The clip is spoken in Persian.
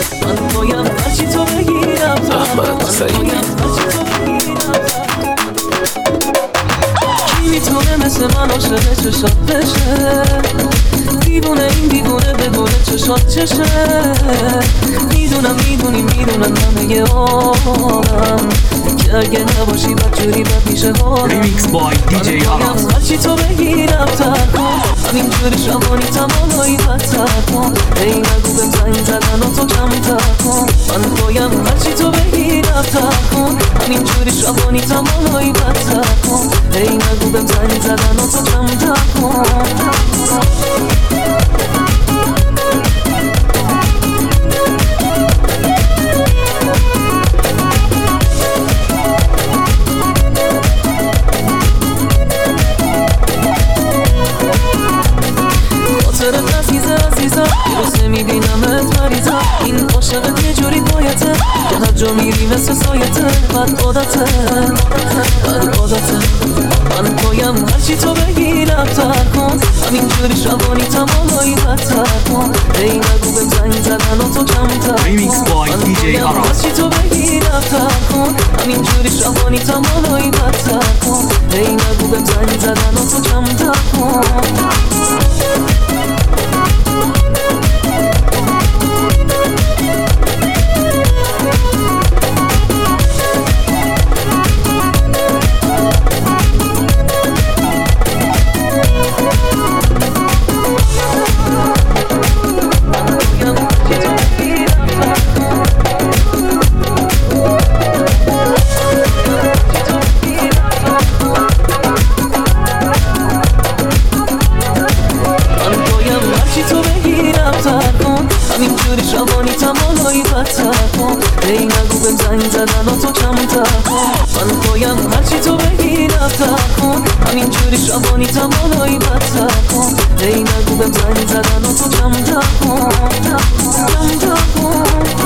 من بایم هرچی تو بگیرم احمد سعیدی. کی میتونه مثل من عاشق چشات بشه؟ دیوونه این دیوونه به گل چشات چشه. میدونم میدونم همه عالم که اگه نباشی بدجوری بد میشه حالم. ریمیکس بای دیجی آراز. هرچی تو بگیرم تر کن، همینجوری شبانی تمامایی بدتر کن. ای نگو بهم زنگ زدن و تو کمتر کن. من بایم هرچی تو بگیرم تر کن، همینجوری شبانی تمامایی بدتر کن. ای نگو بهم زنگ زدن و تو کمتر کن. خاطرت عزیزم روزه میبینمت مریضم. این عاشقت یه جوری بایته که هر جا میری مثل سایته. بد عادته من بایم هرچی تو بگیرم تر کن، همینجوری شبانی تمامایی بدتر کن. ای نگو بهم زنگ زدن و تو کمتر کن. ریمیکس بای دیجی آراز. هرچی تو بگیرم تر کن، همینجوری شبانی تمامایی بدتر کن. ای نگو بهم زنگ زدن و تو کمتر کن. همینجوری شبانی تمامایی بدتر کن. ای نگو بهم زنگ زدن و تو کمتر کن. من بایم هرچی تو بگیرم تر کن، همینجوری شبانی تمامایی بدتر کن. ای نگو بهم زنگ زدن و تو کمتر کن.